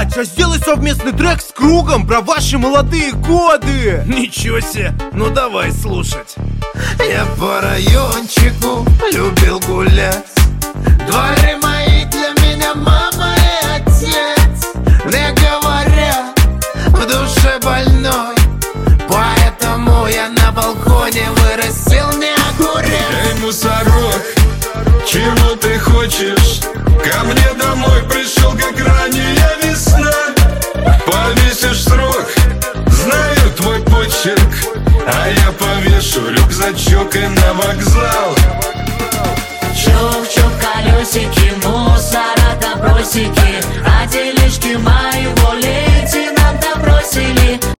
плачь, а сделай совместный трек с Кругом про ваши молодые годы. Ничего себе, ну давай слушать. Я по райончику любил гулять. Дворы мои для меня мама и отец. Мне говорят, в душе больной, поэтому я на балконе вырастил не огурец. Эй, мусорок, чего ты хочешь? Ко мне домой пришел, как ранняя весна. Повесишь срок, знаю твой почерк, а я повешу рюкзачок и на вокзал. Чук-чук, колесики, мусора добросики, а тележки мои волей